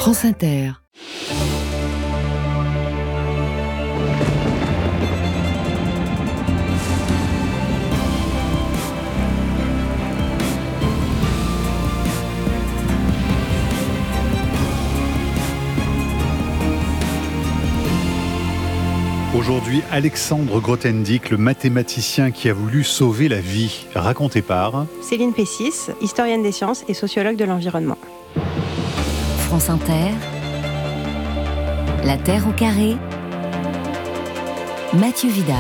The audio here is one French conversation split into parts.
France Inter. Aujourd'hui, Alexandre Grothendieck, le mathématicien qui a voulu sauver la vie, raconté par Céline Pessis, historienne des sciences et sociologue de l'environnement. France Inter, La Terre au carré, Mathieu Vidard.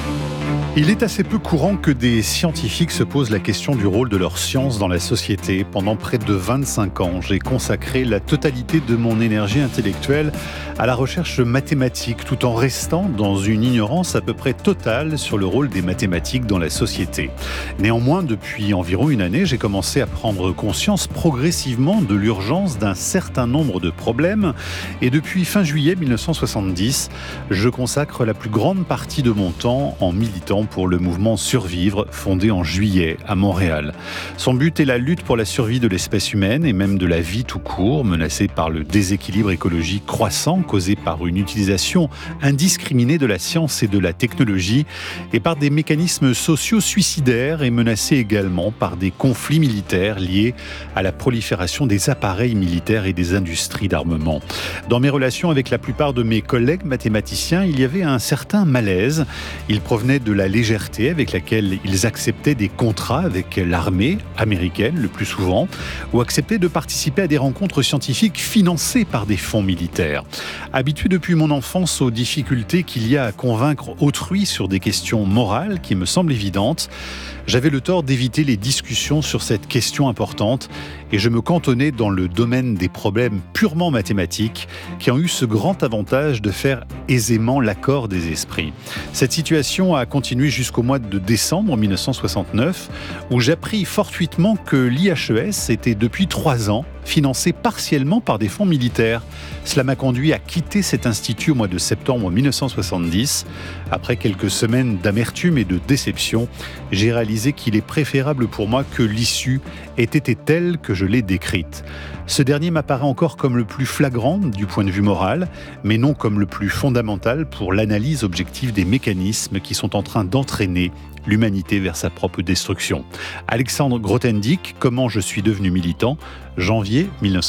Il est assez peu courant que des scientifiques se posent la question du rôle de leur science dans la société. Pendant près de 25 ans, j'ai consacré la totalité de mon énergie intellectuelle à la recherche mathématique, tout en restant dans une ignorance à peu près totale sur le rôle des mathématiques dans la société. Néanmoins, depuis environ une année, j'ai commencé à prendre conscience progressivement de l'urgence d'un certain nombre de problèmes. Et depuis fin juillet 1970, je consacre la plus grande partie de mon temps en militant pour le mouvement Survivre, fondé en juillet à Montréal. Son but est la lutte pour la survie de l'espèce humaine et même de la vie tout court, menacée par le déséquilibre écologique croissant causé par une utilisation indiscriminée de la science et de la technologie et par des mécanismes sociaux suicidaires et menacée également par des conflits militaires liés à la prolifération des appareils militaires et des industries d'armement. Dans mes relations avec la plupart de mes collègues mathématiciens, il y avait un certain malaise. Il provenait de la légèreté avec laquelle ils acceptaient des contrats avec l'armée américaine le plus souvent, ou acceptaient de participer à des rencontres scientifiques financées par des fonds militaires. Habitué depuis mon enfance aux difficultés qu'il y a à convaincre autrui sur des questions morales qui me semblent évidentes, j'avais le tort d'éviter les discussions sur cette question importante et je me cantonnais dans le domaine des problèmes purement mathématiques qui ont eu ce grand avantage de faire aisément l'accord des esprits. Cette situation a continué jusqu'au mois de décembre 1969 où j'appris fortuitement que l'IHES était depuis 3 ans financé partiellement par des fonds militaires. Cela m'a conduit à quitter cet institut au mois de septembre 1970. Après quelques semaines d'amertume et de déception, j'ai réalisé qu'il est préférable pour moi que l'issue ait été telle que je l'ai décrite. Ce dernier m'apparaît encore comme le plus flagrant du point de vue moral, mais non comme le plus fondamental pour l'analyse objective des mécanismes qui sont en train d'entraîner l'humanité vers sa propre destruction. Alexandre Grothendieck, Comment je suis devenu militant, janvier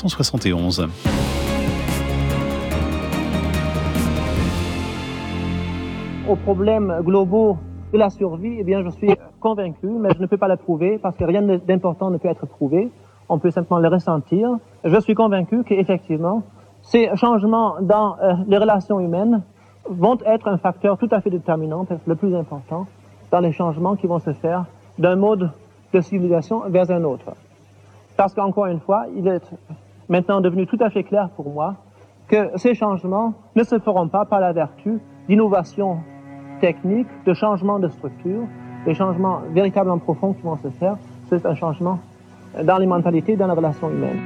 1971. Aux problèmes globaux de la survie, je suis convaincu, mais je ne peux pas le prouver parce que rien d'important ne peut être prouvé. On peut simplement le ressentir. Je suis convaincu qu'effectivement, ces changements dans les relations humaines vont être un facteur tout à fait déterminant, peut-être le plus important, dans les changements qui vont se faire d'un mode de civilisation vers un autre. Parce qu'encore une fois, il est maintenant devenu tout à fait clair pour moi que ces changements ne se feront pas par la vertu d'innovation technique, de changement de structure, des changements véritablement profonds qui vont se faire. C'est un changement dans les mentalités, dans les relations humaines.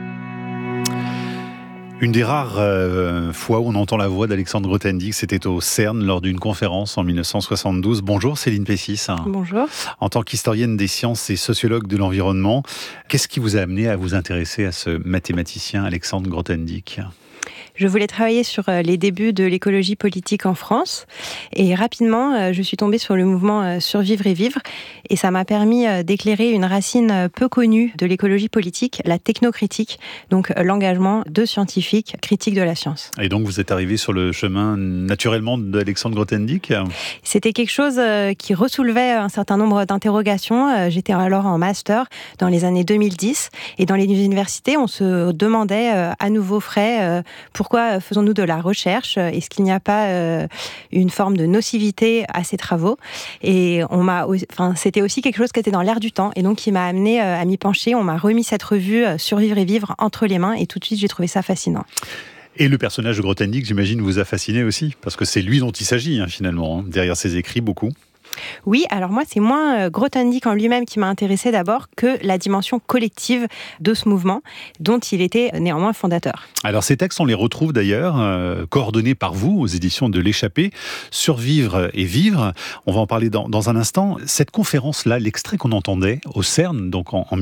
Une des rares fois où on entend la voix d'Alexandre Grothendieck, c'était au CERN lors d'une conférence en 1972. Bonjour Céline Pessis. Bonjour. En tant qu'historienne des sciences et sociologue de l'environnement, qu'est-ce qui vous a amené à vous intéresser à ce mathématicien Alexandre Grothendieck ? Je voulais travailler sur les débuts de l'écologie politique en France et rapidement, je suis tombée sur le mouvement Survivre et Vivre et ça m'a permis d'éclairer une racine peu connue de l'écologie politique, la technocritique, donc l'engagement de scientifiques critiques de la science. Et donc vous êtes arrivé sur le chemin naturellement d'Alexandre Grothendieck ? C'était quelque chose qui ressoulevait un certain nombre d'interrogations. J'étais alors en master dans les années 2010 et dans les universités, on se demandait à nouveau frais pourquoi faisons-nous de la recherche ? Est-ce qu'il n'y a pas une forme de nocivité à ces travaux ? Et c'était aussi quelque chose qui était dans l'air du temps et donc qui m'a amené à m'y pencher. On m'a remis cette revue Survivre et Vivre entre les mains et tout de suite j'ai trouvé ça fascinant. Et le personnage de Grothendieck, j'imagine, vous a fasciné aussi, parce que c'est lui dont il s'agit finalement, derrière ses écrits beaucoup. Oui, alors moi, c'est moins Grothendieck en lui-même qui m'a intéressée d'abord que la dimension collective de ce mouvement, dont il était néanmoins fondateur. Alors ces textes, on les retrouve d'ailleurs, coordonnés par vous aux éditions de l'Échappée, Survivre et vivre. On va en parler dans un instant. Cette conférence-là, l'extrait qu'on entendait au CERN, donc en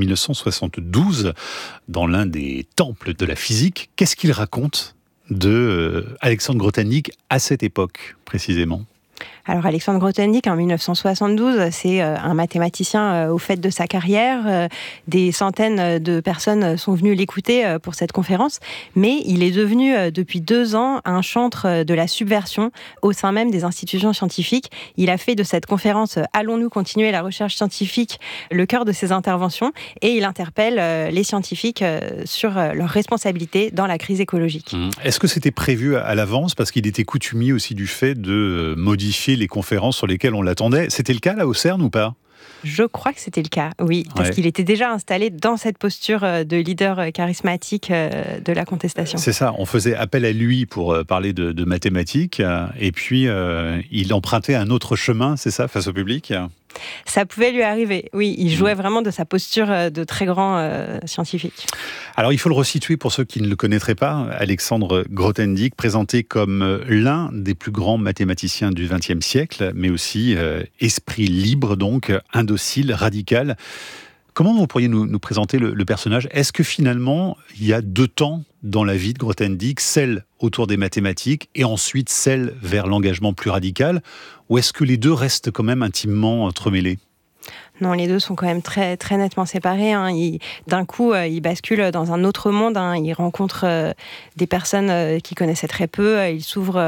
1972, dans l'un des temples de la physique, qu'est-ce qu'il raconte de Alexandre Grothendieck à cette époque, précisément ? Alors Alexandre Grothendieck, en 1972, c'est un mathématicien au fait de sa carrière. Des centaines de personnes sont venues l'écouter pour cette conférence, mais il est devenu depuis 2 ans un chantre de la subversion au sein même des institutions scientifiques. Il a fait de cette conférence « Allons-nous continuer la recherche scientifique ?» le cœur de ses interventions, et il interpelle les scientifiques sur leurs responsabilités dans la crise écologique. Est-ce que c'était prévu à l'avance, parce qu'il était coutumier aussi du fait de modifier les conférences sur lesquelles on l'attendait? C'était le cas là au CERN ou pas? Je crois que c'était le cas, oui, parce qu'il était déjà installé dans cette posture de leader charismatique de la contestation. C'est ça, on faisait appel à lui pour parler de mathématiques, et puis il empruntait un autre chemin, c'est ça, face au public? Ça pouvait lui arriver, oui. Il jouait vraiment de sa posture de très grand scientifique. Alors, il faut le resituer pour ceux qui ne le connaîtraient pas. Alexandre Grothendieck, présenté comme l'un des plus grands mathématiciens du XXe siècle, mais aussi esprit libre, donc indocile, radical. Comment vous pourriez nous présenter le personnage? Est-ce que finalement, il y a 2 temps dans la vie de Grothendieck, celle autour des mathématiques et ensuite celle vers l'engagement plus radical? Ou est-ce que les deux restent quand même intimement entremêlés? Non, les deux sont quand même très, très nettement séparés. D'un coup, il bascule dans un autre monde. Il rencontre des personnes qu'il connaissait très peu. Il s'ouvre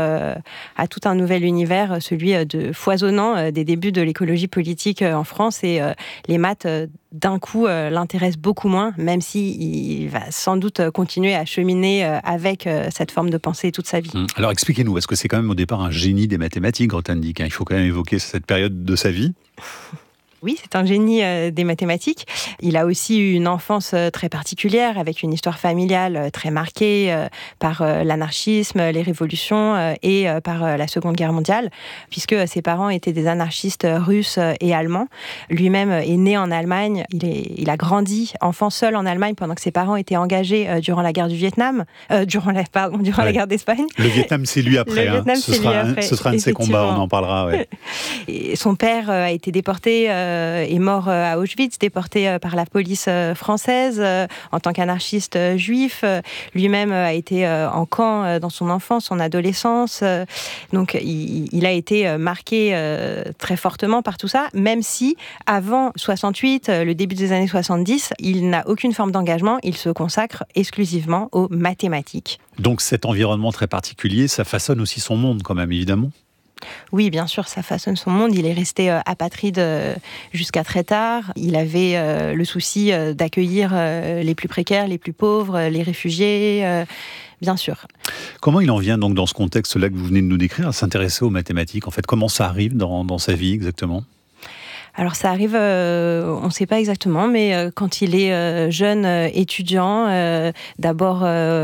à tout un nouvel univers, celui de foisonnant des débuts de l'écologie politique en France. Et les maths, d'un coup, l'intéressent beaucoup moins, même s'il va sans doute continuer à cheminer avec cette forme de pensée toute sa vie. Alors expliquez-nous, parce que c'est quand même au départ un génie des mathématiques, Grothendieck. Il faut quand même évoquer cette période de sa vie. Oui, c'est un génie des mathématiques. Il a aussi eu une enfance très particulière, avec une histoire familiale très marquée par l'anarchisme, les révolutions et par la Seconde Guerre mondiale, puisque ses parents étaient des anarchistes russes et allemands. Lui-même est né en Allemagne. Il a grandi enfant seul en Allemagne pendant que ses parents étaient engagés durant la guerre du Vietnam, durant la guerre d'Espagne. Le Vietnam, c'est lui après. Ce sera un de ses combats, on en parlera. Ouais. Et son père a été déporté est mort à Auschwitz, déporté par la police française en tant qu'anarchiste juif. Lui-même a été en camp dans son enfance, son adolescence. Donc il a été marqué très fortement par tout ça, même si avant 68, le début des années 70, il n'a aucune forme d'engagement, il se consacre exclusivement aux mathématiques. Donc cet environnement très particulier, ça façonne aussi son monde quand même, évidemment. Oui, bien sûr, ça façonne son monde. Il est resté apatride jusqu'à très tard. Il avait le souci d'accueillir les plus précaires, les plus pauvres, les réfugiés, bien sûr. Comment il en vient donc dans ce contexte-là que vous venez de nous décrire à s'intéresser aux mathématiques? En fait, comment ça arrive dans sa vie exactement? Alors ça arrive, on ne sait pas exactement, mais quand il est jeune étudiant, d'abord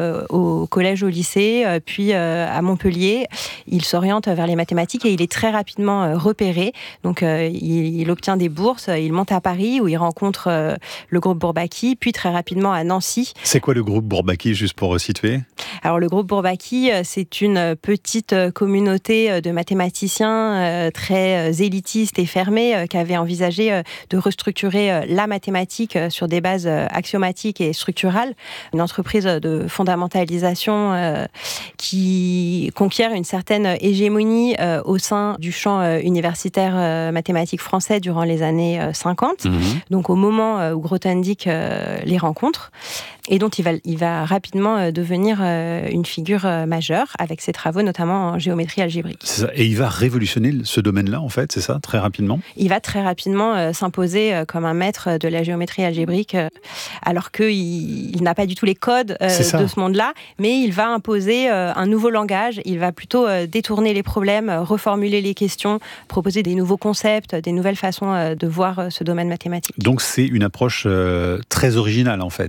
au collège, au lycée, puis à Montpellier, il s'oriente vers les mathématiques et il est très rapidement repéré. Donc il obtient des bourses, il monte à Paris où il rencontre le groupe Bourbaki, puis très rapidement à Nancy. C'est quoi le groupe Bourbaki, juste pour resituer ? Alors le groupe Bourbaki, c'est une petite communauté de mathématiciens très élitistes et fermés qui avait envisagé de restructurer la mathématique sur des bases axiomatiques et structurales. Une entreprise de fondamentalisation qui conquiert une certaine hégémonie au sein du champ universitaire mathématique français durant les années 50. Donc au moment où Grothendieck les rencontre, et dont il va rapidement devenir une figure majeure avec ses travaux, notamment en géométrie algébrique. C'est ça. Et il va révolutionner ce domaine-là, en fait, c'est ça, très rapidement? Il va très rapidement s'imposer comme un maître de la géométrie algébrique, alors qu'il n'a pas du tout les codes de ce monde-là, mais il va imposer un nouveau langage, il va plutôt détourner les problèmes, reformuler les questions, proposer des nouveaux concepts, des nouvelles façons de voir ce domaine mathématique. Donc c'est une approche très originale, en fait.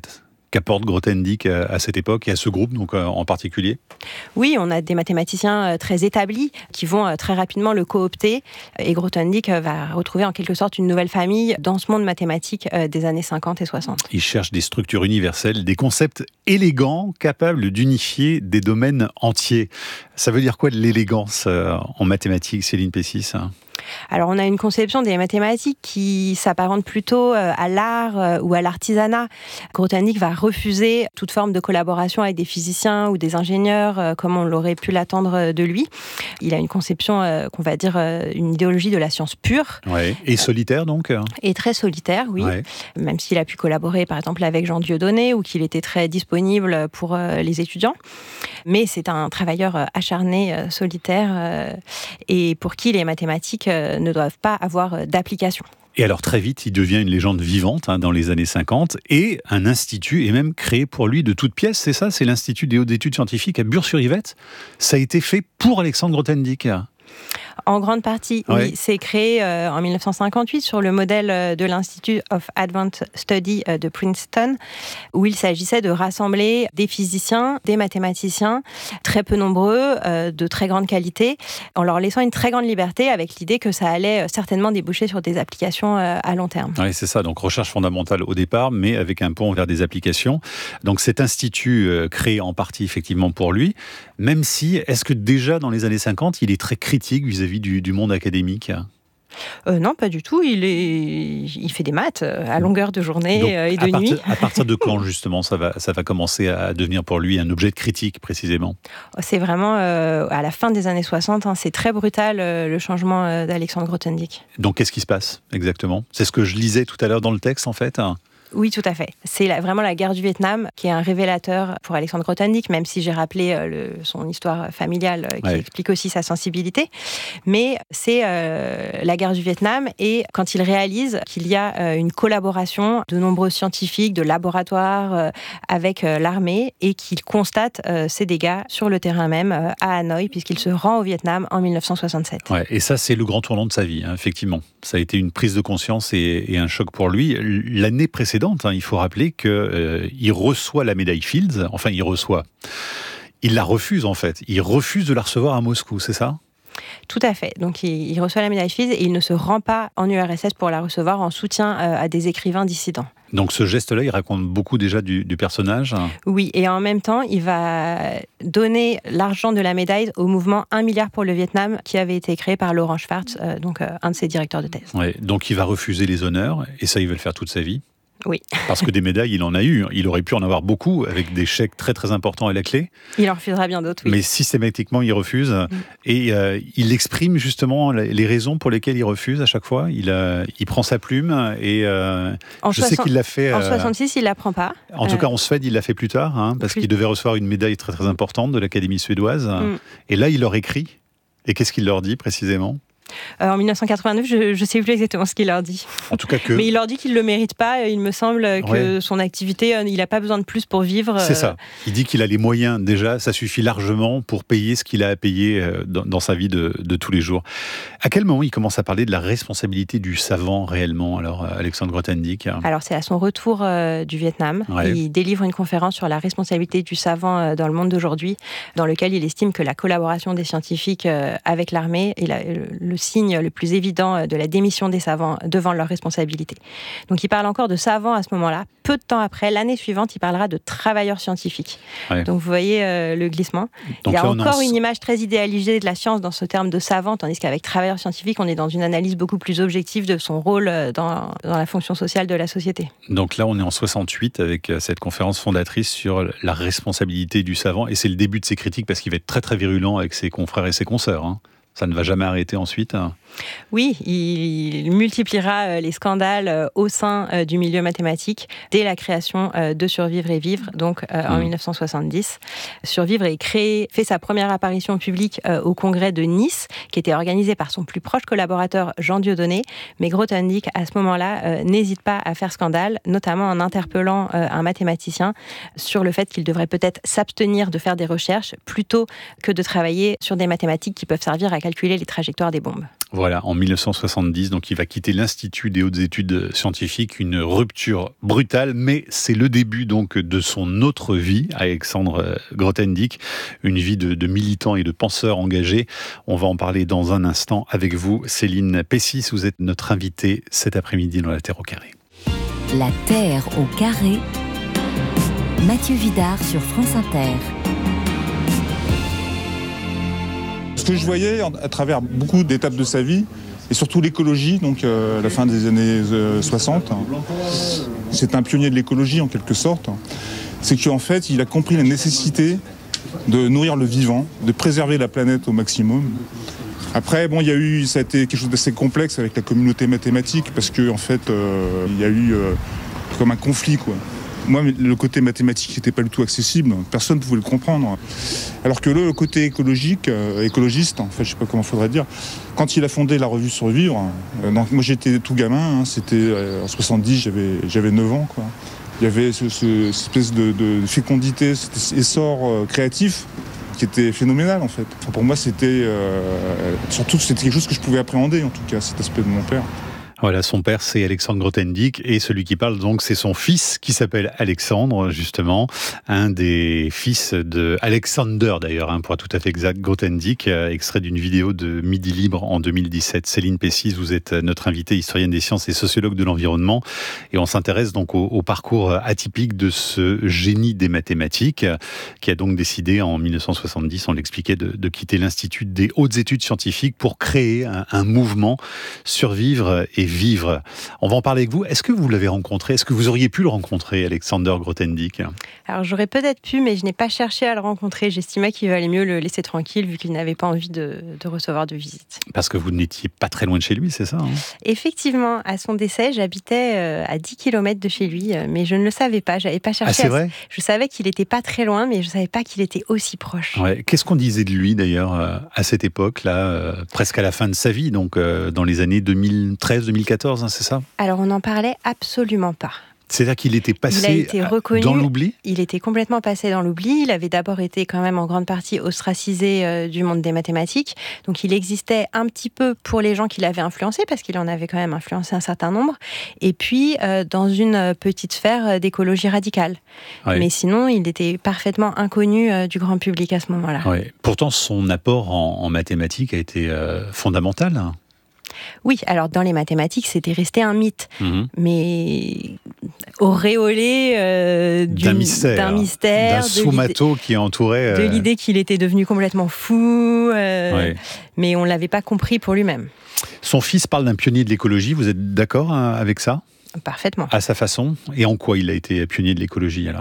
qu'apporte Grothendieck à cette époque et à ce groupe donc, en particulier? Oui, on a des mathématiciens très établis qui vont très rapidement le coopter et Grothendieck va retrouver en quelque sorte une nouvelle famille dans ce monde mathématique des années 50 et 60. Il cherche des structures universelles, des concepts élégants capables d'unifier des domaines entiers. Ça veut dire quoi de l'élégance en mathématiques, Céline Pessis? Alors, on a une conception des mathématiques qui s'apparente plutôt à l'art ou à l'artisanat. Grothendieck va refuser toute forme de collaboration avec des physiciens ou des ingénieurs, comme on l'aurait pu l'attendre de lui. Il a une conception, qu'on va dire, une idéologie de la science pure. Ouais. Et solitaire, donc? Et très solitaire, oui. Ouais. Même s'il a pu collaborer, par exemple, avec Jean Dieudonné, ou qu'il était très disponible pour les étudiants. Mais c'est un travailleur acharné, solitaire, et pour qui les mathématiques ne doivent pas avoir d'application. Et alors très vite, il devient une légende vivante dans les années 50 et un institut est même créé pour lui de toutes pièces, c'est ça? C'est l'Institut des hautes études scientifiques à Bures-sur-Yvette. Ça a été fait pour Alexandre Grothendieck. En grande partie, oui. C'est créé en 1958 sur le modèle de l'Institute of Advanced Study de Princeton, où il s'agissait de rassembler des physiciens, des mathématiciens, très peu nombreux, de très grande qualité, en leur laissant une très grande liberté, avec l'idée que ça allait certainement déboucher sur des applications à long terme. Oui, c'est ça. Donc recherche fondamentale au départ, mais avec un pont vers des applications. Donc cet institut créé en partie effectivement pour lui, même si, est-ce que déjà dans les années 50, il est très critique vis-à-vis du monde académique? Non, pas du tout. Il fait des maths à longueur de journée et de nuit. À partir de quand, justement, ça va commencer à devenir pour lui un objet de critique, précisément? C'est vraiment à la fin des années 60. C'est très brutal, le changement d'Alexandre Grothendieck. Donc, qu'est-ce qui se passe, exactement? C'est ce que je lisais tout à l'heure dans le texte, en fait. Oui, tout à fait. C'est vraiment la guerre du Vietnam qui est un révélateur pour Alexandre Grothendieck, même si j'ai rappelé son histoire familiale qui explique aussi sa sensibilité. Mais c'est la guerre du Vietnam et quand il réalise qu'il y a une collaboration de nombreux scientifiques, de laboratoires avec l'armée et qu'il constate ces dégâts sur le terrain même à Hanoï, puisqu'il se rend au Vietnam en 1967. Ouais, et ça, c'est le grand tournant de sa vie, effectivement. Ça a été une prise de conscience et un choc pour lui. L'année précédente, il faut rappeler qu'il reçoit la médaille Fields. Enfin, il la refuse, en fait. Il refuse de la recevoir à Moscou, c'est ça? Tout à fait. Donc, il reçoit la médaille Fields et il ne se rend pas en URSS pour la recevoir en soutien à des écrivains dissidents. Donc ce geste-là, il raconte beaucoup déjà du personnage. Oui, et en même temps, il va donner l'argent de la médaille au mouvement 1 milliard pour le Vietnam qui avait été créé par Laurent Schwartz, donc un de ses directeurs de thèse. Ouais, donc il va refuser les honneurs, et ça, il va le faire toute sa vie. Oui. Parce que des médailles, il en a eu. Il aurait pu en avoir beaucoup, avec des chèques très très importants à la clé. Il en refusera bien d'autres, oui. Mais systématiquement, il refuse. Et il exprime justement les raisons pour lesquelles il refuse à chaque fois. Il prend sa plume et je sais qu'il l'a fait... En 66, il ne la prend pas. En tout cas, en Suède, il l'a fait plus tard, parce qu'il devait recevoir une médaille très très importante de l'Académie suédoise. Et là, il leur écrit. Et qu'est-ce qu'il leur dit précisément ? En 1989, je ne sais plus exactement ce qu'il leur dit. En tout cas que... Mais il leur dit qu'il ne le mérite pas. Il me semble que son activité, il n'a pas besoin de plus pour vivre. C'est ça. Il dit qu'il a les moyens déjà, ça suffit largement pour payer ce qu'il a à payer dans sa vie de tous les jours. À quel moment il commence à parler de la responsabilité du savant réellement, alors Alexandre Grothendieck? Alors c'est à son retour du Vietnam. Il délivre une conférence sur la responsabilité du savant dans le monde d'aujourd'hui, dans lequel il estime que la collaboration des scientifiques avec l'armée est le signe le plus évident de la démission des savants devant leurs responsabilités. Donc il parle encore de savants à ce moment-là. Peu de temps après, l'année suivante, il parlera de travailleurs scientifiques. Donc vous voyez le glissement. Donc, il y a encore une image très idéalisée de la science dans ce terme de savant, tandis qu'avec travailleurs scientifiques, on est dans une analyse beaucoup plus objective de son rôle dans la fonction sociale de la société. Donc là, on est en 68 avec cette conférence fondatrice sur la responsabilité du savant. Et c'est le début de ses critiques parce qu'il va être très très virulent avec ses confrères et ses consoeurs. Ça ne va jamais arrêter ensuite. Oui, il multipliera les scandales au sein du milieu mathématique dès la création de Survivre et Vivre, donc en 1970. Survivre est fait sa première apparition publique au congrès de Nice, qui était organisé par son plus proche collaborateur Jean Dieudonné. Mais Grothendieck, à ce moment-là, n'hésite pas à faire scandale, notamment en interpellant un mathématicien sur le fait qu'il devrait peut-être s'abstenir de faire des recherches plutôt que de travailler sur des mathématiques qui peuvent servir à calculer les trajectoires des bombes. Voilà, en 1970, donc il va quitter l'Institut des hautes études scientifiques, une rupture brutale, mais c'est le début donc de son autre vie, Alexandre Grothendieck, une vie de militant et de penseur engagé. On va en parler dans un instant avec vous, Céline Pessis, vous êtes notre invitée cet après-midi dans La Terre au carré. La Terre au carré, Mathieu Vidard sur France Inter. Ce que je voyais à travers beaucoup d'étapes de sa vie, et surtout l'écologie, donc à la fin des années 60, c'est un pionnier de l'écologie en quelque sorte, c'est qu'en fait il a compris la nécessité de nourrir le vivant, de préserver la planète au maximum. Après, ça a été quelque chose d'assez complexe avec la communauté mathématique, parce qu'en fait, il y a eu comme un conflit, quoi. Moi, le côté mathématique n'était pas du tout accessible, personne ne pouvait le comprendre. Alors que le côté écologiste, en fait, je ne sais pas comment il faudrait dire, quand il a fondé la revue Survivre, moi j'étais tout gamin, c'était en 70, j'avais 9 ans, quoi. Il y avait cette espèce de fécondité, cet essor créatif qui était phénoménal, en fait. Enfin, pour moi, c'était quelque chose que je pouvais appréhender, en tout cas, cet aspect de mon père. Voilà, son père, c'est Alexandre Grothendieck, et celui qui parle donc, c'est son fils, qui s'appelle Alexandre, justement, un des fils de Alexander, d'ailleurs, pour être tout à fait exact, Grothendieck, extrait d'une vidéo de Midi Libre en 2017. Céline Pessis, vous êtes notre invitée, historienne des sciences et sociologue de l'environnement, et on s'intéresse donc au parcours atypique de ce génie des mathématiques, qui a donc décidé en 1970, on l'expliquait, de quitter l'Institut des hautes études scientifiques pour créer un mouvement, Survivre et vivre. On va en parler avec vous. Est-ce que vous l'avez rencontré ? Est-ce que vous auriez pu le rencontrer, Alexander Grothendieck ? Alors j'aurais peut-être pu, mais je n'ai pas cherché à le rencontrer. J'estimais qu'il valait mieux le laisser tranquille, vu qu'il n'avait pas envie de recevoir de visite. Parce que vous n'étiez pas très loin de chez lui, c'est ça ? Effectivement, à son décès, j'habitais à 10 km de chez lui, mais je ne le savais pas. Je n'avais pas cherché. Ah, c'est vrai ? Je savais qu'il n'était pas très loin, mais je ne savais pas qu'il était aussi proche. Ouais. Qu'est-ce qu'on disait de lui, d'ailleurs, à cette époque-là, presque à la fin de sa vie, donc dans les années 2013-2014, c'est ça ? Alors, on n'en parlait absolument pas. C'est-à-dire qu'il était passé dans l'oubli ? Il était complètement passé dans l'oubli. Il avait d'abord été quand même en grande partie ostracisé du monde des mathématiques. Donc il existait un petit peu pour les gens qui l'avaient influencé, parce qu'il en avait quand même influencé un certain nombre. Et puis dans une petite sphère d'écologie radicale. Oui. Mais sinon, il était parfaitement inconnu du grand public à ce moment-là. Oui. Pourtant, son apport en mathématiques a été fondamental. Oui, alors dans les mathématiques, c'était resté un mythe, mais auréolé d'un mystère, d'un sous-mato qui entourait... De l'idée qu'il était devenu complètement fou, mais on ne l'avait pas compris pour lui-même. Son fils parle d'un pionnier de l'écologie, vous êtes d'accord avec ça ? Parfaitement. À sa façon. Et en quoi il a été pionnier de l'écologie alors ?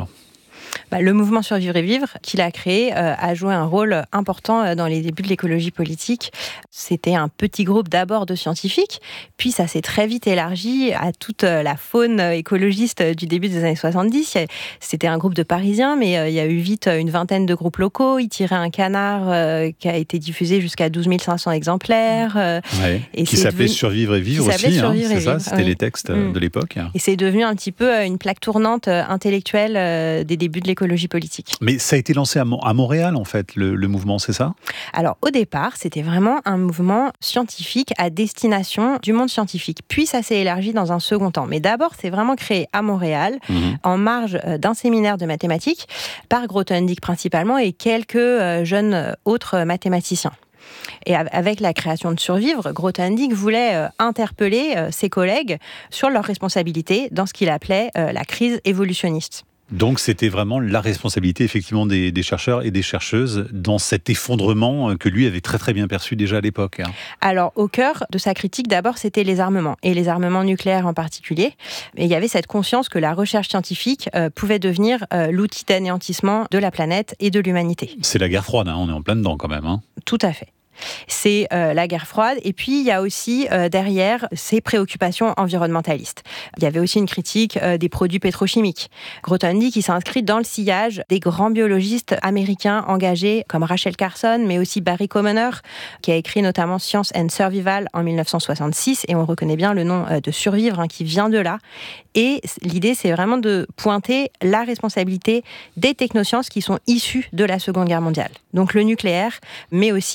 Le mouvement Survivre et Vivre qu'il a créé a joué un rôle important dans les débuts de l'écologie politique. C'était un petit groupe d'abord de scientifiques, puis ça s'est très vite élargi à toute la faune écologiste du début des années 70. C'était un groupe de Parisiens, mais il y a eu vite une vingtaine de groupes locaux. Ils tiraient un canard qui a été diffusé jusqu'à 12 500 exemplaires. Et qui s'appelait Survivre et Vivre aussi, c'est ça, c'était les textes de l'époque. Et c'est devenu un petit peu une plaque tournante intellectuelle des débuts de l'écologie politique. Mais ça a été lancé à Montréal, en fait, le mouvement, c'est ça ? Alors, au départ, c'était vraiment un mouvement scientifique à destination du monde scientifique. Puis, ça s'est élargi dans un second temps. Mais d'abord, c'est vraiment créé à Montréal, en marge d'un séminaire de mathématiques, par Grothendieck principalement et quelques jeunes autres mathématiciens. Et avec la création de Survivre, Grothendieck voulait interpeller ses collègues sur leurs responsabilités dans ce qu'il appelait la crise évolutionniste. Donc c'était vraiment la responsabilité effectivement des chercheurs et des chercheuses dans cet effondrement que lui avait très très bien perçu déjà à l'époque. Alors au cœur de sa critique d'abord c'était les armements, et les armements nucléaires en particulier. Et il y avait cette conscience que la recherche scientifique pouvait devenir l'outil d'anéantissement de la planète et de l'humanité. C'est la guerre froide, on est en plein dedans quand même. Tout à fait. C'est la guerre froide, et puis il y a aussi derrière ces préoccupations environnementalistes. Il y avait aussi une critique des produits pétrochimiques. Grothendieck qui s'inscrit dans le sillage des grands biologistes américains engagés comme Rachel Carson, mais aussi Barry Commoner, qui a écrit notamment Science and Survival en 1966, et on reconnaît bien le nom de Survivre qui vient de là. Et l'idée, c'est vraiment de pointer la responsabilité des technosciences qui sont issues de la Seconde Guerre mondiale. Donc le nucléaire, mais aussi la pétrochimie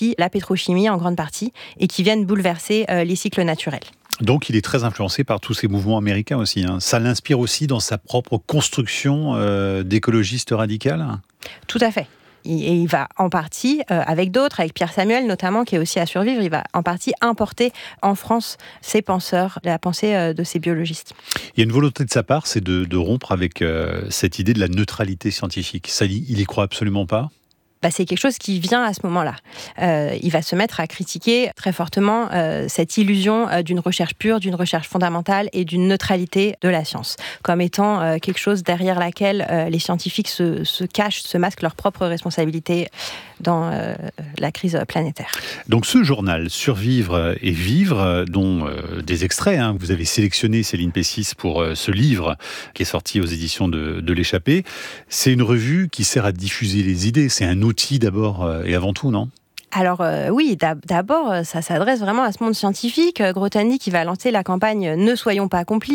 pétrochimie en grande partie, et qui viennent bouleverser les cycles naturels. Donc il est très influencé par tous ces mouvements américains aussi. Ça l'inspire aussi dans sa propre construction d'écologiste radical ? Tout à fait. Et il va en partie, avec d'autres, avec Pierre Samuel notamment, qui est aussi à Survivre, il va en partie importer en France ces penseurs, la pensée de ces biologistes. Il y a une volonté de sa part, c'est de rompre avec cette idée de la neutralité scientifique. Ça, il y croit absolument pas ? C'est quelque chose qui vient à ce moment-là. Il va se mettre à critiquer très fortement cette illusion d'une recherche pure, d'une recherche fondamentale et d'une neutralité de la science, comme étant quelque chose derrière laquelle les scientifiques se cachent, se masquent leurs propres responsabilités dans la crise planétaire. Donc ce journal, Survivre et Vivre, dont des extraits, vous avez sélectionné Céline Pessis pour ce livre qui est sorti aux éditions de l'Échappée, c'est une revue qui sert à diffuser les idées, c'est un outil d'abord et avant tout, non ? Alors oui, d'abord, ça s'adresse vraiment à ce monde scientifique. Grothendieck qui va lancer la campagne « Ne soyons pas complices »,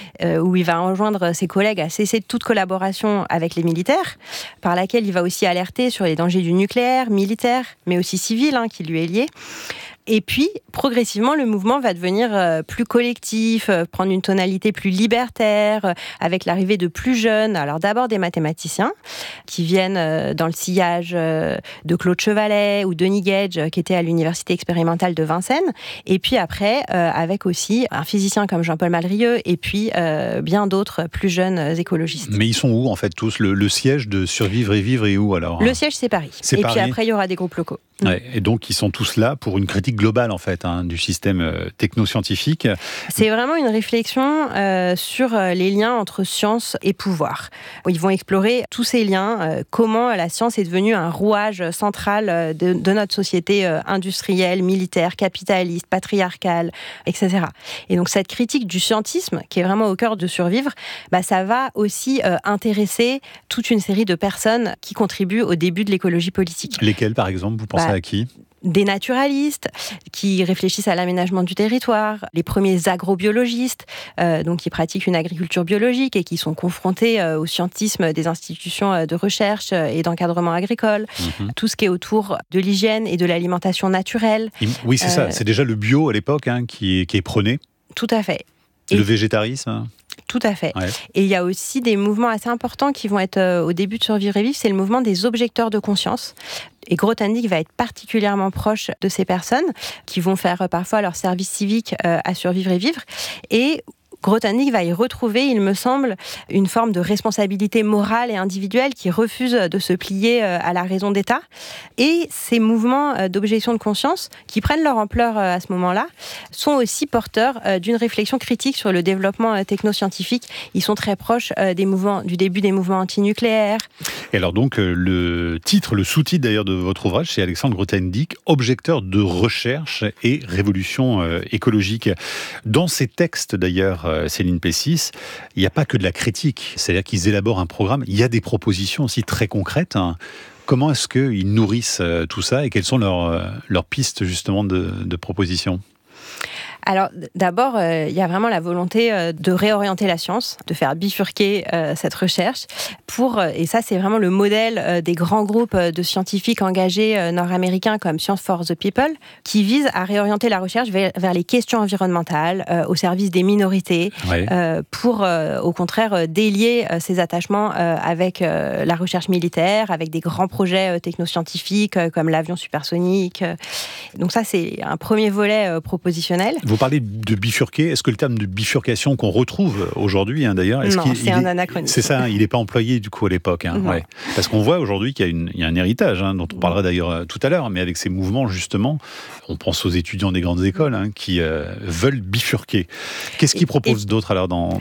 où il va enjoindre ses collègues à cesser toute collaboration avec les militaires, par laquelle il va aussi alerter sur les dangers du nucléaire, militaire, mais aussi civil, qui lui est lié. Et puis, progressivement, le mouvement va devenir plus collectif, prendre une tonalité plus libertaire, avec l'arrivée de plus jeunes. Alors d'abord des mathématiciens qui viennent dans le sillage de Claude Chevalet ou Denis Gage, qui était à l'université expérimentale de Vincennes. Et puis après, avec aussi un physicien comme Jean-Paul Malrieux, et puis bien d'autres plus jeunes écologistes. Mais ils sont où en fait tous ? Le siège de Survivre et Vivre est où alors ? Le siège, c'est Paris. C'est et Paris. Puis après, il y aura des groupes locaux. Ouais, et donc ils sont tous là pour une critique globale en fait du système technoscientifique. C'est vraiment une réflexion sur les liens entre science et pouvoir. Ils vont explorer tous ces liens, comment la science est devenue un rouage central de notre société industrielle, militaire, capitaliste, patriarcale, etc. Et donc cette critique du scientisme, qui est vraiment au cœur de Survivre, ça va aussi intéresser toute une série de personnes qui contribuent au début de l'écologie politique. Lesquelles par exemple, vous pensez à qui ? Des naturalistes qui réfléchissent à l'aménagement du territoire, les premiers agrobiologistes, donc qui pratiquent une agriculture biologique et qui sont confrontés au scientisme des institutions de recherche et d'encadrement agricole, tout ce qui est autour de l'hygiène et de l'alimentation naturelle. Oui, c'est ça, c'est déjà le bio à l'époque qui est prôné. Tout à fait. Le végétarisme. Tout à fait. Ouais. Et il y a aussi des mouvements assez importants qui vont être au début de Survivre et Vivre, c'est le mouvement des objecteurs de conscience. Et Grothendieck va être particulièrement proche de ces personnes qui vont faire parfois leur service civique à Survivre et Vivre. Et Grothendieck va y retrouver, il me semble, une forme de responsabilité morale et individuelle qui refuse de se plier à la raison d'État. Et ces mouvements d'objection de conscience, qui prennent leur ampleur à ce moment-là, sont aussi porteurs d'une réflexion critique sur le développement technoscientifique. Ils sont très proches du début des mouvements antinucléaires. Et alors donc, le sous-titre d'ailleurs de votre ouvrage, c'est Alexandre Grothendieck, objecteur de recherche et révolution écologique. Dans ces textes d'ailleurs, Céline Pessis, il n'y a pas que de la critique, c'est-à-dire qu'ils élaborent un programme, il y a des propositions aussi très concrètes. Comment est-ce qu'ils nourrissent tout ça et quelles sont leurs pistes justement de propositions ? Alors d'abord, il y a vraiment la volonté de réorienter la science, de faire bifurquer cette recherche et ça c'est vraiment le modèle des grands groupes de scientifiques engagés nord-américains comme Science for the People, qui visent à réorienter la recherche vers les questions environnementales, au service des minorités, pour au contraire délier ces attachements avec la recherche militaire, avec des grands projets technoscientifiques comme l'avion supersonique. Donc ça c'est un premier volet propositionnel. Vous parlez de bifurquer. Est-ce que le terme de bifurcation qu'on retrouve aujourd'hui, d'ailleurs, c'est un anachronisme. C'est ça, il n'est pas employé du coup à l'époque. Ouais. Parce qu'on voit aujourd'hui qu'il y a un héritage, dont on parlera d'ailleurs tout à l'heure, mais avec ces mouvements justement, on pense aux étudiants des grandes écoles qui veulent bifurquer. Qu'est-ce qu'ils proposent d'autre alors dans...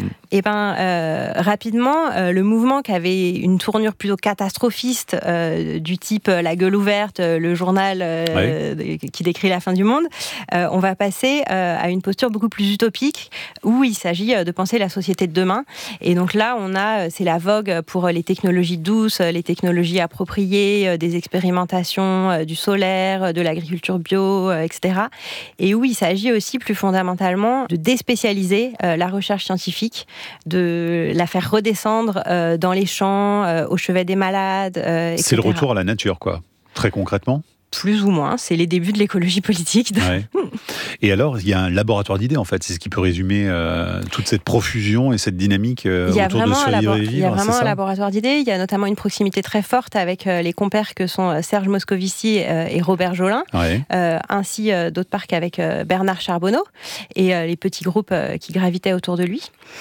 Rapidement, le mouvement qui avait une tournure plutôt catastrophiste du type La Gueule ouverte, le journal qui décrit la fin du monde, on va passer à une posture beaucoup plus utopique où il s'agit de penser la société de demain. Et donc là, c'est la vogue pour les technologies douces, les technologies appropriées, des expérimentations du solaire, de l'agriculture bio, etc. Et où il s'agit aussi plus fondamentalement de déspécialiser la recherche scientifique, de la faire redescendre dans les champs, au chevet des malades, etc. C'est le retour à la nature, quoi, très concrètement. Plus ou moins, c'est les débuts de l'écologie politique. Ouais. Et alors, il y a un laboratoire d'idées, en fait. C'est ce qui peut résumer toute cette profusion et cette dynamique autour de Survivre et Vivre. Il y a vraiment un laboratoire d'idées. Il y a notamment une proximité très forte avec les compères que sont Serge Moscovici et Robert Jolin, ainsi d'autres part qu'avec Bernard Charbonneau et les petits groupes qui gravitaient autour de lui.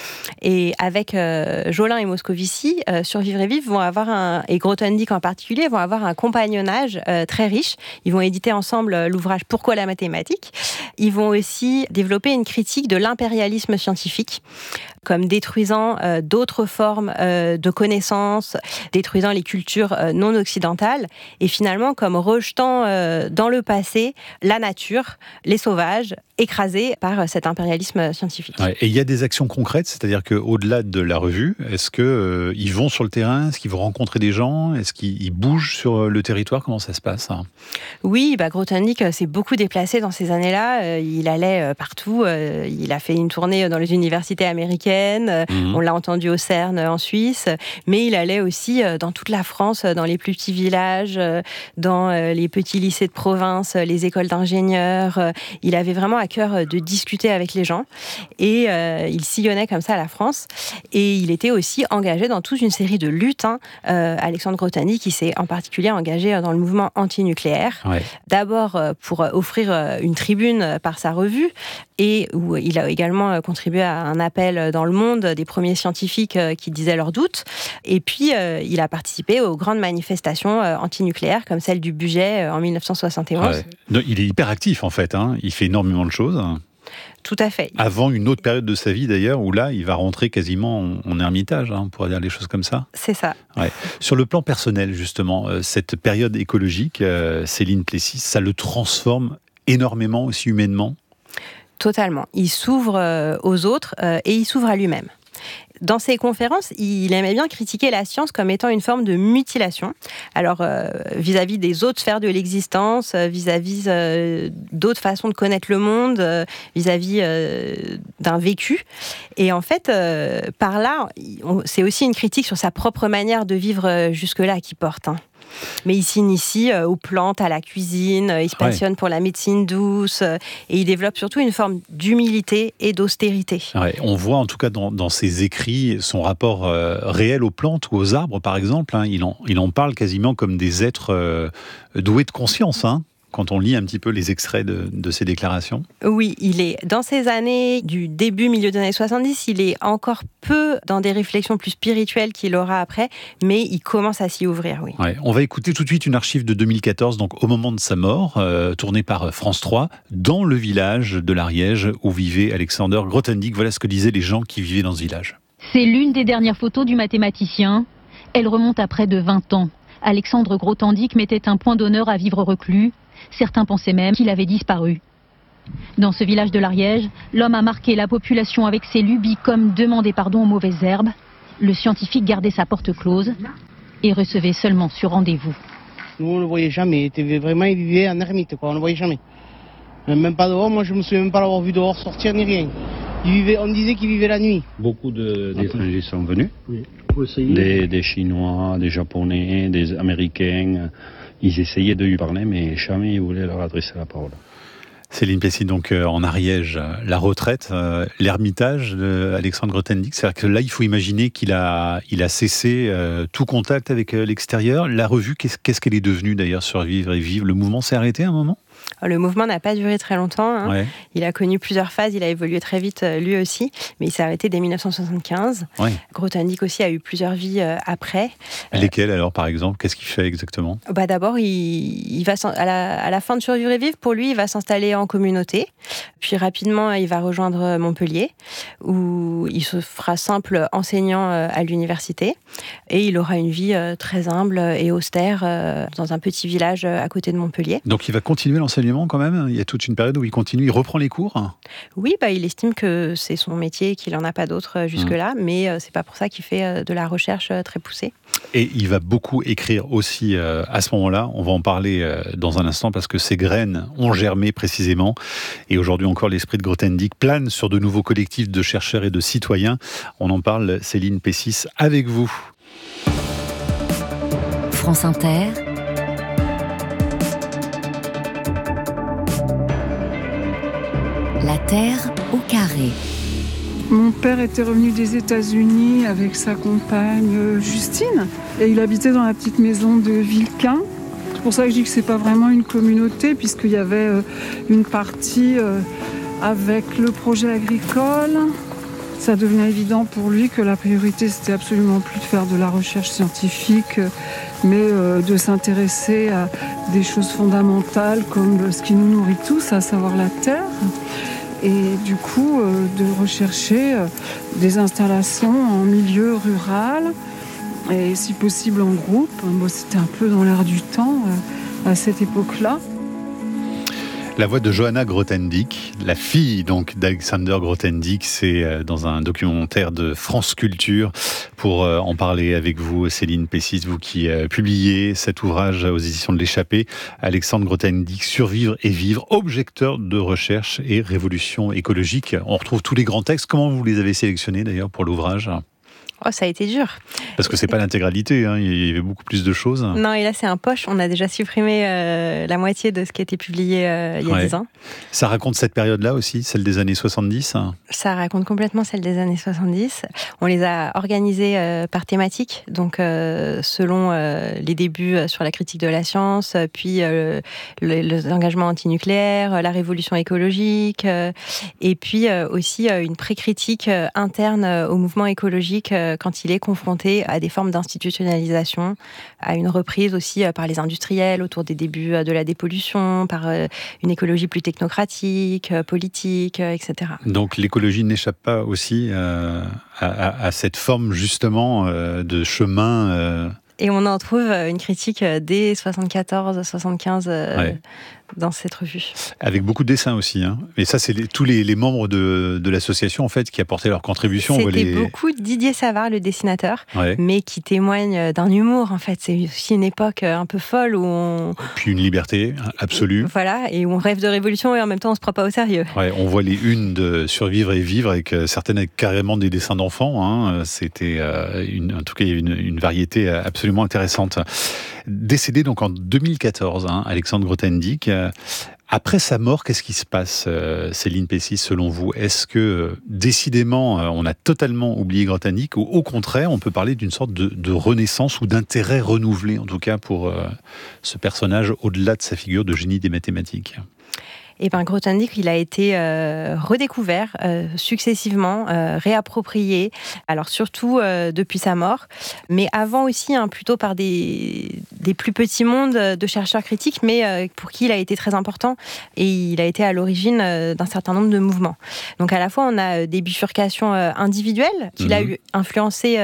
Et avec Jolin et Moscovici, Survivre et Vivre vont avoir et Grothendieck en particulier, vont avoir un compagnonnage très riche. Ils vont éditer ensemble l'ouvrage Pourquoi la mathématique. Ils vont aussi développer une critique de l'impérialisme scientifique, comme détruisant d'autres formes de connaissances, détruisant les cultures non occidentales, et finalement comme rejetant dans le passé la nature, les sauvages, écrasés par cet impérialisme scientifique. Ouais, et il y a des actions concrètes, c'est-à-dire qu'au-delà de la revue, est-ce qu'ils vont sur le terrain, est-ce qu'ils vont rencontrer des gens, est-ce qu'ils bougent sur le territoire, comment ça se passe ? Oui, Grothendieck s'est beaucoup déplacé dans ces années-là, il allait partout, il a fait une tournée dans les universités américaines, on l'a entendu au CERN en Suisse, mais il allait aussi dans toute la France, dans les plus petits villages, dans les petits lycées de province, les écoles d'ingénieurs, il avait vraiment à cœur de discuter avec les gens et il sillonnait comme ça la France et il était aussi engagé dans toute une série de luttes. Alexandre Grothendieck qui s'est en particulier engagé dans le mouvement antinucléaire. Ouais. D'abord pour offrir une tribune par sa revue et où il a également contribué à un appel dans le monde des premiers scientifiques qui disaient leurs doutes. Et puis il a participé aux grandes manifestations antinucléaires comme celle du Bugey en 1971. Ouais. Il est hyper actif en fait, il fait énormément de choses. Tout à fait. Avant une autre période de sa vie d'ailleurs, où là, il va rentrer quasiment en ermitage, on pourrait dire les choses comme ça. C'est ça. Ouais. Sur le plan personnel, justement, cette période écologique, Céline Plessis, ça le transforme énormément aussi humainement ? Totalement. Il s'ouvre aux autres et il s'ouvre à lui-même. Dans ses conférences, il aimait bien critiquer la science comme étant une forme de mutilation. Alors, vis-à-vis des autres sphères de l'existence, vis-à-vis d'autres façons de connaître le monde, vis-à-vis d'un vécu. Et en fait, par là, c'est aussi une critique sur sa propre manière de vivre jusque-là qui porte. Mais il s'initie aux plantes, à la cuisine, il se passionne pour la médecine douce et il développe surtout une forme d'humilité et d'austérité. Ouais, on voit en tout cas dans ses écrits son rapport réel aux plantes ou aux arbres par exemple. Il en parle quasiment comme des êtres doués de conscience. Quand on lit un petit peu les extraits de ses déclarations. Oui, il est dans ces années du début, milieu des années 70, il est encore peu dans des réflexions plus spirituelles qu'il aura après, mais il commence à s'y ouvrir, oui. Ouais, on va écouter tout de suite une archive de 2014, donc au moment de sa mort, tournée par France 3, dans le village de l'Ariège où vivait Alexander Grothendieck. Voilà ce que disaient les gens qui vivaient dans ce village. C'est l'une des dernières photos du mathématicien. Elle remonte à près de 20 ans. Alexandre Grothendieck mettait un point d'honneur à vivre reclus. Certains pensaient même qu'il avait disparu. Dans ce village de l'Ariège, l'homme a marqué la population avec ses lubies comme demander pardon aux mauvaises herbes. Le scientifique gardait sa porte close et recevait seulement sur rendez-vous. Nous on ne le voyait jamais, il vivait en ermite, on ne le voyait jamais. Même pas dehors, moi je me souviens même pas l'avoir vu dehors sortir ni rien. On disait qu'il vivait la nuit. Beaucoup d'étrangers sont venus, des Chinois, des Japonais, des Américains. Ils essayaient de lui parler, mais jamais ils voulaient leur adresser la parole. Céline Plessis, donc en Ariège, la retraite, l'ermitage d'Alexandre Grothendieck. C'est-à-dire que là, il faut imaginer qu'il a cessé tout contact avec l'extérieur. La revue, qu'est-ce qu'elle est devenue d'ailleurs, Survivre et Vivre ? Le mouvement s'est arrêté à un moment ? Le mouvement n'a pas duré très longtemps. Ouais. Il a connu plusieurs phases, il a évolué très vite lui aussi, mais il s'est arrêté dès 1975. Ouais. Grothendieck aussi a eu plusieurs vies après. Lesquelles alors, par exemple ? Qu'est-ce qu'il fait exactement ? D'abord, il va à la fin de Survivre et Vivre, pour lui, il va s'installer en communauté. Puis rapidement, il va rejoindre Montpellier, où il se fera simple enseignant à l'université. Et il aura une vie très humble et austère dans un petit village à côté de Montpellier. Donc il va continuer l'enseignement quand même ? Il y a toute une période où il continue, il reprend les cours ? Oui, il estime que c'est son métier et qu'il n'en a pas d'autre jusque-là, mais c'est pas pour ça qu'il fait de la recherche très poussée. Et il va beaucoup écrire aussi à ce moment-là. On va en parler dans un instant parce que ces graines ont germé précisément. Et aujourd'hui encore, l'esprit de Grothendieck plane sur de nouveaux collectifs de chercheurs et de citoyens. On en parle, Céline Plessis, avec vous. France Inter, Terre au carré. Mon père était revenu des États-Unis avec sa compagne Justine et il habitait dans la petite maison de Villequin. C'est pour ça que je dis que c'est pas vraiment une communauté puisqu'il y avait une partie avec le projet agricole. Ça devenait évident pour lui que la priorité c'était absolument plus de faire de la recherche scientifique mais de s'intéresser à des choses fondamentales comme ce qui nous nourrit tous, à savoir la terre. Et du coup, de rechercher des installations en milieu rural et si possible en groupe. Moi, c'était un peu dans l'air du temps à cette époque-là. La voix de Johanna Grothendieck, la fille donc d'Alexander Grothendieck, c'est dans un documentaire de France Culture. Pour en parler avec vous, Céline Pessis, vous qui publiez cet ouvrage aux éditions de l'Échappée, Alexandre Grothendieck, Survivre et vivre, objecteur de recherche et révolution écologique. On retrouve tous les grands textes. Comment vous les avez sélectionnés d'ailleurs pour l'ouvrage ? Oh, ça a été dur. Parce que c'est pas l'intégralité, hein. Il y avait beaucoup plus de choses. Non, et là c'est un poche. On a déjà supprimé la moitié de ce qui a été publié il y a 10 ans. Ça raconte cette période-là aussi, celle des années 70 ? Ça raconte complètement celle des années 70. On les a organisées par thématique, donc selon les débuts sur la critique de la science, puis les engagements antinucléaires, la révolution écologique, et puis aussi une pré-critique interne au mouvement écologique quand il est confronté à des formes d'institutionnalisation, à une reprise aussi par les industriels autour des débuts de la dépollution, par une écologie plus technocratique, politique, etc. Donc l'écologie n'échappe pas aussi à cette forme justement de chemin. Et on en trouve une critique dès 74-75 dans cette revue. Avec beaucoup de dessins aussi. Hein. Et ça, c'est tous les membres de l'association en fait, qui apportaient leur contribution. C'était beaucoup Didier Savard, le dessinateur, mais qui témoigne d'un humour. En fait, c'est aussi une époque un peu folle où Puis une liberté absolue. Voilà, et on rêve de révolution et en même temps on se prend pas au sérieux. Ouais, on voit les unes de Survivre et vivre avec certaines avec carrément des dessins d'enfants. Hein. C'était en tout cas il y a une variété absolument intéressante. Décédé donc en 2014, hein, Alexandre Grothendieck. Après sa mort, qu'est-ce qui se passe, Céline Pessis, selon vous ? Est-ce que, décidément, on a totalement oublié Grothendieck ou au contraire, on peut parler d'une sorte de renaissance ou d'intérêt renouvelé, en tout cas, pour ce personnage, au-delà de sa figure de génie des mathématiques ? Et Grothendieck, il a été redécouvert successivement, réapproprié, alors surtout depuis sa mort, mais avant aussi, plutôt par des plus petits mondes de chercheurs critiques, mais pour qui il a été très important, et il a été à l'origine d'un certain nombre de mouvements. Donc à la fois, on a des bifurcations individuelles qu'il a eu influencé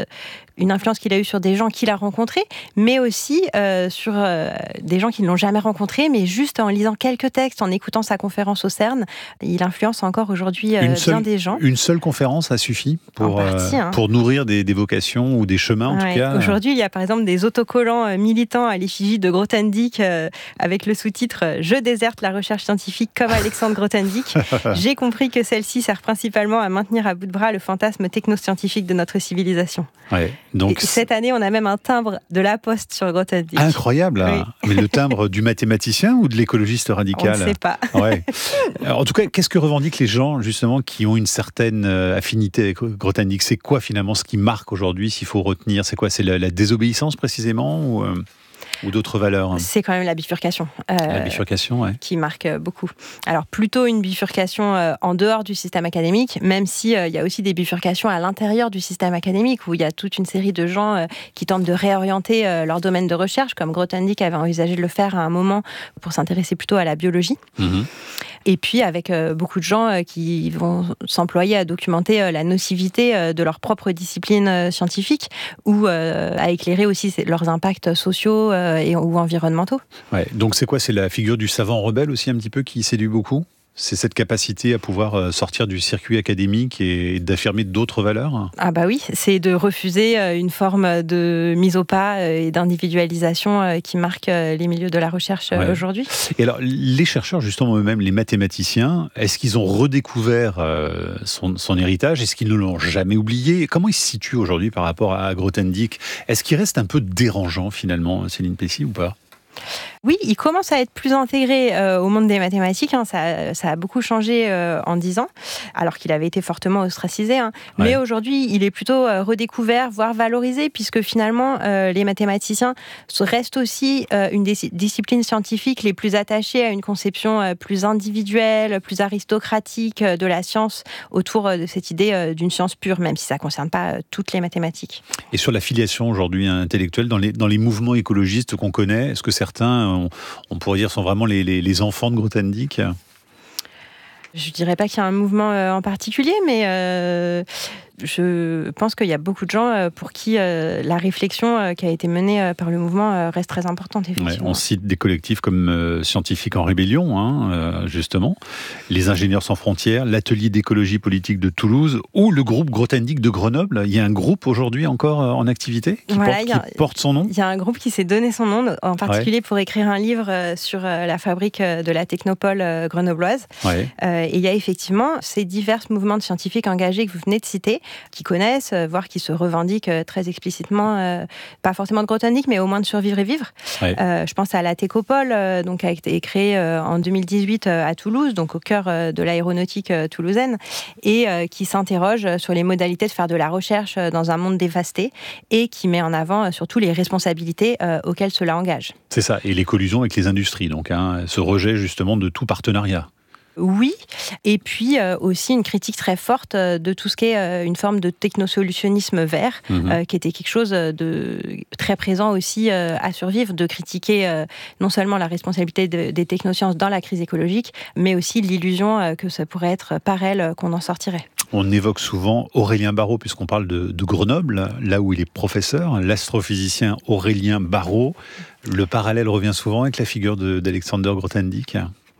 une influence qu'il a eue sur des gens qu'il a rencontrés, mais aussi sur des gens qui ne l'ont jamais rencontré, mais juste en lisant quelques textes, en écoutant sa conférence au CERN, il influence encore aujourd'hui bien des gens. Une seule conférence a suffi pour nourrir des vocations ou des chemins, en tout cas. Aujourd'hui, il y a par exemple des autocollants militants à l'effigie de Grothendieck avec le sous-titre « Je déserte la recherche scientifique comme Alexandre Grothendieck. J'ai compris que celle-ci sert principalement à maintenir à bout de bras le fantasme technoscientifique de notre civilisation. » Donc, cette année, on a même un timbre de La Poste sur Grothendieck. Incroyable, oui. Mais le timbre du mathématicien ou de l'écologiste radical ? On ne sait pas. Ouais. Alors, en tout cas, qu'est-ce que revendiquent les gens, justement, qui ont une certaine affinité avec Grothendieck ? C'est quoi, finalement, ce qui marque aujourd'hui, s'il faut retenir ? C'est quoi ? C'est la désobéissance, précisément ou d'autres valeurs ? C'est quand même la bifurcation. La bifurcation, ouais. Qui marque beaucoup. Alors, plutôt une bifurcation en dehors du système académique, même si il y a aussi des bifurcations à l'intérieur du système académique, où il y a toute une série de gens qui tentent de réorienter leur domaine de recherche, comme Grothendieck avait envisagé de le faire à un moment pour s'intéresser plutôt à la biologie. Et puis, avec beaucoup de gens qui vont s'employer à documenter la nocivité de leur propre discipline scientifique, ou à éclairer aussi leurs impacts sociaux ou environnementaux. Ouais, donc c'est quoi ? C'est la figure du savant rebelle aussi un petit peu qui séduit beaucoup ? C'est cette capacité à pouvoir sortir du circuit académique et d'affirmer d'autres valeurs ? Ah bah oui, c'est de refuser une forme de mise au pas et d'individualisation qui marque les milieux de la recherche aujourd'hui. Et alors, les chercheurs, justement eux-mêmes, les mathématiciens, est-ce qu'ils ont redécouvert son héritage ? Est-ce qu'ils ne l'ont jamais oublié ? Comment ils se situent aujourd'hui par rapport à Grothendieck ? Est-ce qu'il reste un peu dérangeant, finalement, Céline Pessis, ou pas ? Oui, il commence à être plus intégré au monde des mathématiques. Ça a beaucoup changé en 10 ans, alors qu'il avait été fortement ostracisé. Mais aujourd'hui, il est plutôt redécouvert, voire valorisé, puisque finalement, les mathématiciens restent aussi une des disciplines scientifiques les plus attachées à une conception plus individuelle, plus aristocratique de la science, autour de cette idée d'une science pure, même si ça ne concerne pas toutes les mathématiques. Et sur la filiation aujourd'hui intellectuelle, dans les mouvements écologistes qu'on connaît, est-ce que certains, on pourrait dire, sont vraiment les enfants de Grothendieck ? Je ne dirais pas qu'il y a un mouvement en particulier, mais je pense qu'il y a beaucoup de gens pour qui la réflexion qui a été menée par le mouvement reste très importante, effectivement. On cite des collectifs comme Scientifiques en Rébellion, justement, les Ingénieurs sans frontières, l'Atelier d'écologie politique de Toulouse ou le groupe Grothendieck de Grenoble. Il y a un groupe aujourd'hui encore en activité qui porte son nom ? Il y a un groupe qui s'est donné son nom, en particulier pour écrire un livre sur la fabrique de la technopole grenobloise. Et il y a effectivement ces divers mouvements de scientifiques engagés que vous venez de citer, qui connaissent, voire qui se revendiquent très explicitement, pas forcément de Grothendieck, mais au moins de Survivre et Vivre. Je pense à la Techopole, donc, qui a été créée en 2018 à Toulouse, donc au cœur de l'aéronautique toulousaine, et qui s'interroge sur les modalités de faire de la recherche dans un monde dévasté, et qui met en avant surtout les responsabilités auxquelles cela engage. C'est ça, et les collusions avec les industries, donc ce rejet justement de tout partenariat. Oui, et puis aussi une critique très forte de tout ce qui est une forme de technosolutionnisme vert, qui était quelque chose de très présent aussi à Survivre, de critiquer non seulement la responsabilité des technosciences dans la crise écologique, mais aussi l'illusion que ça pourrait être par elles qu'on en sortirait. On évoque souvent Aurélien Barraud, puisqu'on parle de Grenoble, là où il est professeur, l'astrophysicien Aurélien Barraud. Le parallèle revient souvent avec la figure d'Alexander Grothendieck.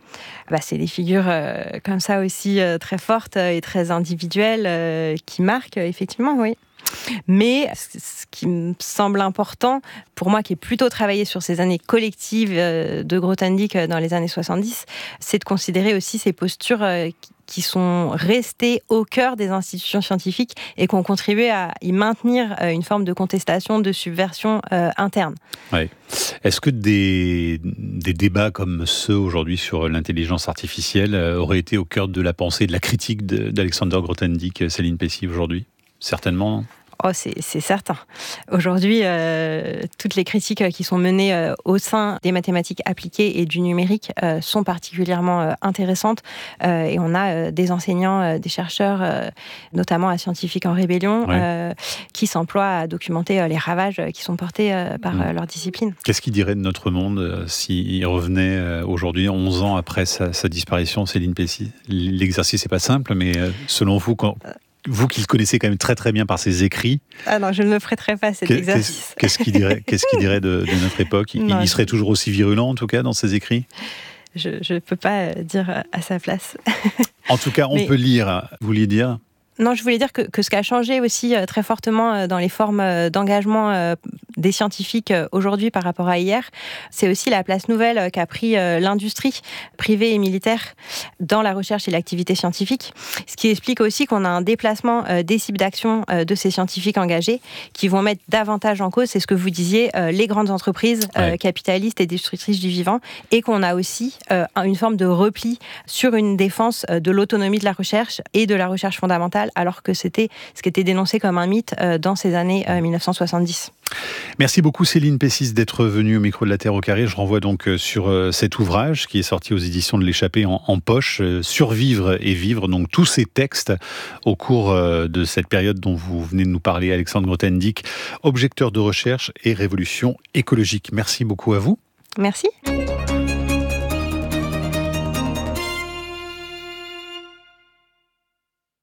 C'est des figures comme ça aussi très fortes et très individuelles qui marquent, effectivement, oui. Mais ce qui me semble important, pour moi qui ai plutôt travaillé sur ces années collectives de Grothendieck dans les années 70, c'est de considérer aussi ces postures qui sont restées au cœur des institutions scientifiques et qui ont contribué à y maintenir une forme de contestation, de subversion interne. Ouais. Est-ce que des débats comme ceux aujourd'hui sur l'intelligence artificielle auraient été au cœur de la pensée, de la critique d'Alexander Grothendieck, Céline Pessy, aujourd'hui ? Certainement, non ? C'est certain. Aujourd'hui, toutes les critiques qui sont menées au sein des mathématiques appliquées et du numérique sont particulièrement intéressantes. Et on a des enseignants, des chercheurs, notamment à Scientifiques en Rébellion, qui s'emploient à documenter les ravages qui sont portés par leur discipline. Qu'est-ce qu'il dirait de notre monde s'il revenait aujourd'hui, 11 ans après sa disparition, Céline Pessy ? L'exercice n'est pas simple, mais selon vous, vous qui le connaissez quand même très très bien par ses écrits. Ah non, je ne me prêterai pas à cet exercice. Qu'est-ce qu'il dirait de notre époque ? Il serait toujours aussi virulent en tout cas dans ses écrits ? Je ne peux pas dire à sa place. En tout cas, on peut lire. Vous vouliez dire ? Non, je voulais dire que ce qui a changé aussi très fortement dans les formes d'engagement des scientifiques aujourd'hui par rapport à hier, c'est aussi la place nouvelle qu'a pris l'industrie privée et militaire dans la recherche et l'activité scientifique. Ce qui explique aussi qu'on a un déplacement des cibles d'action de ces scientifiques engagés qui vont mettre davantage en cause, c'est ce que vous disiez, les grandes entreprises capitalistes et destructrices du vivant, et qu'on a aussi une forme de repli sur une défense de l'autonomie de la recherche et de la recherche fondamentale, alors que c'était ce qui était dénoncé comme un mythe dans ces années 1970. Merci beaucoup Céline Pessy d'être venue au micro de La Terre au Carré. Je renvoie donc sur cet ouvrage qui est sorti aux éditions de l'Échappée en poche, Survivre et Vivre, donc tous ces textes au cours de cette période dont vous venez de nous parler, Alexandre Grothendieck, objecteur de recherche et révolution écologique. Merci beaucoup à vous. Merci.